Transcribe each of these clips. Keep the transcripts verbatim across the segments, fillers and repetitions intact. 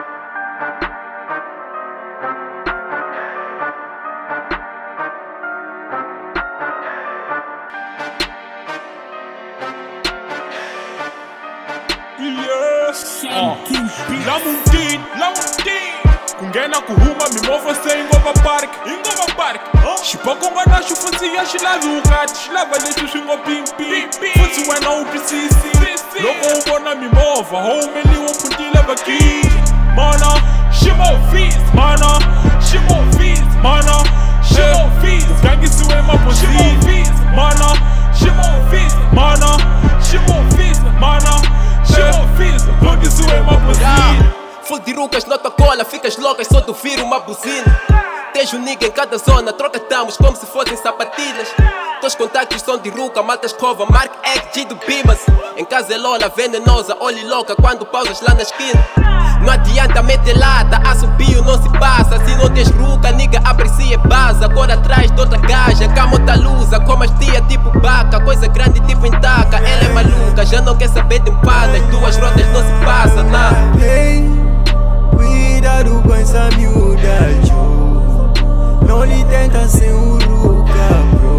Lamundini, Lamundini kungena kuhuma mimovha se ingova park ingova park xipoko nga na xifundziya xi lavi vukati xi lava leswi swi ngo pimpi futsi wena u twisisi loko u vona mimovha ho humeliwa phutile vakini mana ximovhisi mana ximovhisi mana ximovhisi gangisiwe mabosini mana ximovhisi mana ximovhisi mana ximovhisi gangisiwe mabosini. Full de rucas, nota cola, ficas loucas, só tu vira uma buzina. Tens um nigga em cada zona, troca tamos como se fossem sapatilhas. Teus contactos são de ruca, malta escova, Mark X, G do Bimas. Em casa é lola, venenosa, olhe louca quando pausas lá na esquina. Não adianta meter lata, assobio não se passa. Se não tens ruca, nigga aprecia e baza. Agora atrás de outra gaja, cama tá lusa. Como as tia tipo baca, coisa grande tipo entaca. Ela é maluca, já não quer saber de empadas. Duas rodas não se passa, nada. Cuidado com essa miúda, Joe. Não lhe tenta ser um ruca,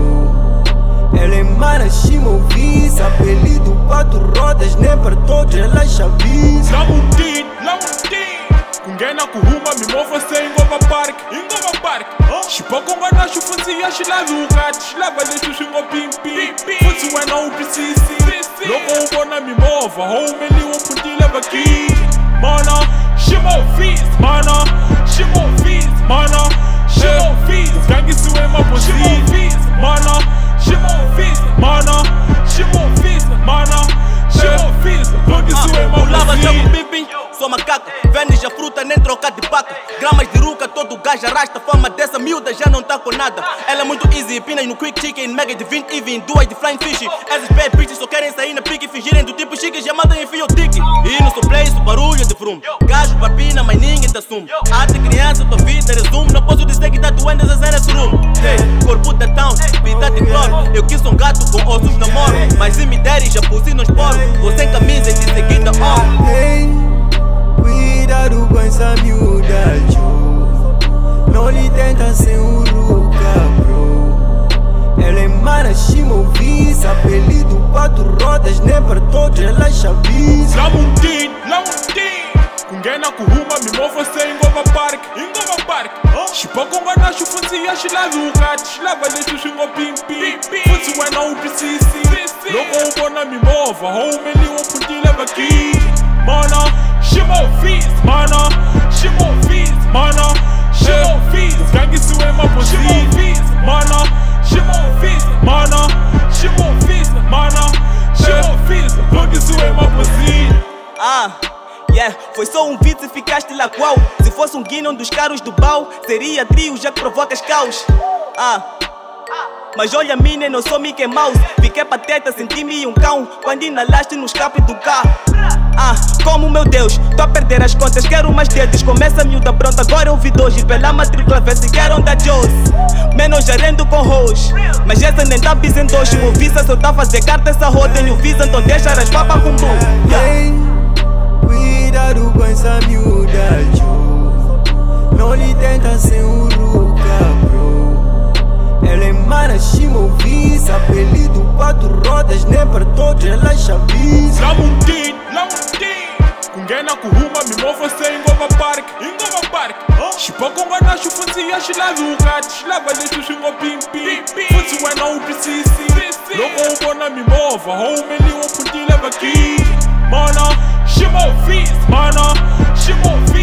bro. Ela é mana, ximovhisi. Apelido quatro rodas, nem para todos ela chavisa. Lamundini, Lamundini kungena kuhuma mimovha se ingova park ingova park xipoko nga na xifundziya xi lavi vukati xi lava leswi swi ngo pimpi futsi wena u twisisi loko u vona mimovha ho humeliwa phutile vakini mana ximovhisi mana ximovhisi mana ximovhisi gangisiwe mabosini mana ximovhisi mana ximovhisi mana ximovhisi gangisiwe mabosini. Sou macaco, vendes a fruta nem trocar de paco. Gramas de ruca, todo gajo arrasta. Fama dessa miúda já não tá com nada. Ela é muito easy, pinas no quick chicken. Mega de vinte e vinte, duas de flying fish. Essas bad bitches só querem sair na pique. Fingirem do tipo chique, chamada enfia o tique. E no seu place, o barulho de frum. Gajo papina, mas ninguém te assume. Até criança, tua vida resume. Não posso dizer que tá tu andas a cena room. Hey, corpo da town, vida de cloro. Eu quis um gato com ossos namoro. Mas se me derem, já pus nos poros. Vou sem camisa e de seguida ó. Cuidado com essa miúda, Joe. Não lhe tenta ser um ruca, bro. Ela é mana, ximovhisi. Apelido quatro rodas, nem para todos ela chavisa. Lamundini, Lamundini kungena kuhuma mimovha se ingova park ingova park xipoko nga na xifundziya xi lavi vukati xi lava leswi swi ngo pimpi futsi wena u twisisi loko u vona mimovha ho humeliwa phutile vakini mana ximovhisi mana ximovhisi mana ximovhisi gangisiwe mabosini mana ximovhisi mana ximovhisi mana ximovhisi gangisiwe mabosini. Ah, yeah, foi só um beat e ficaste lá qual. Se fosse um guinon dos caros do bau, seria trio já que provocas caos. Ah, mas olha a mina, não sou Mickey Mouse. Fiquei pateta, senti-me um cão quando inalaste no escape do carro. Ah, como meu Deus, tô a perder as contas, quero mais dedos. Começa a miúda pronta, agora eu vi dois. Pela matrícula, vê se querem da Joss. Menos gerendo com roxo, mas essa nem tá bisendo hoje. O Visa só tá a fazer carta, essa roda. Tenho Visa, então deixa as papas com bom. Cuidado com essa miúda, Joe. Não lhe tenta ser um ruca, bro. Ela é mana, ximovhisi. Apelido quatro rodas, nem para todos ela chavisa. Lamundini, Lamundini kungena kuhuma mimovha se ingova park ingova park xipoko nga na xifundziya xi lavi vukati xi lava leswi swi ngo pimpi futsi wena u twisisi loko u vona mimovha ho humeliwa phutile vakini mana ximovhisi mana ximovhisi